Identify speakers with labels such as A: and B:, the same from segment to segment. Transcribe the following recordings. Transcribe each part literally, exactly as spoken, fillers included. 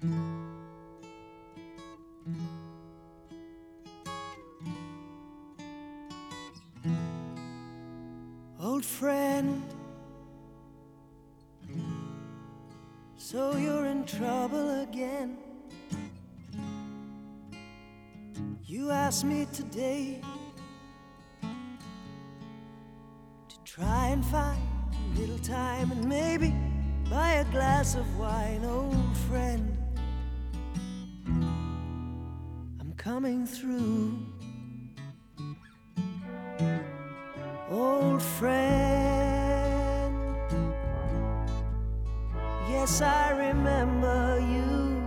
A: Old friend, so you're in trouble again. You asked me today to try and find a little time and maybe buy a glass of wine. Old friend, I'm coming through. Old friend, yes, I remember you.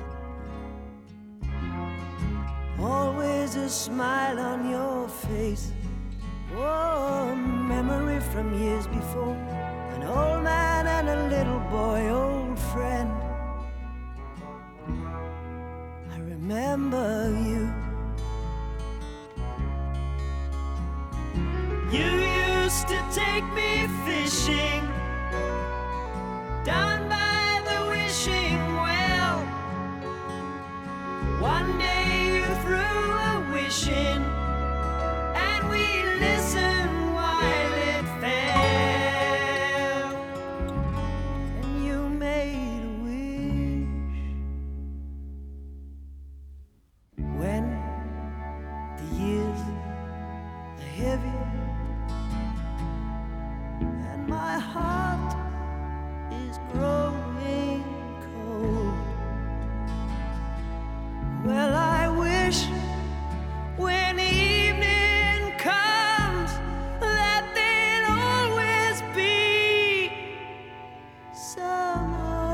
A: Always a smile on your face. Oh, memory from years before. An old man and a little boy, old friend. I remember you. You used to take me fishing down by the wishing well. One day you threw a wish in, and we listened while it fell. And you made a wish. When the years are heavy and my heart is growing cold, well, I wish when evening comes that there'd always be some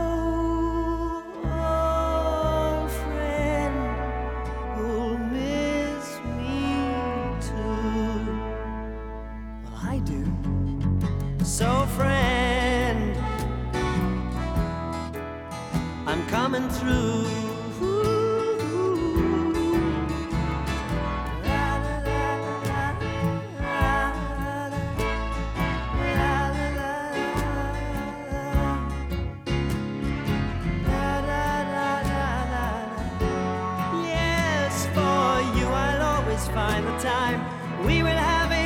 A: old friend who'll miss me too. Well, I do. So friend, I'm coming through. Yes, for you I'll always find the time. We will have a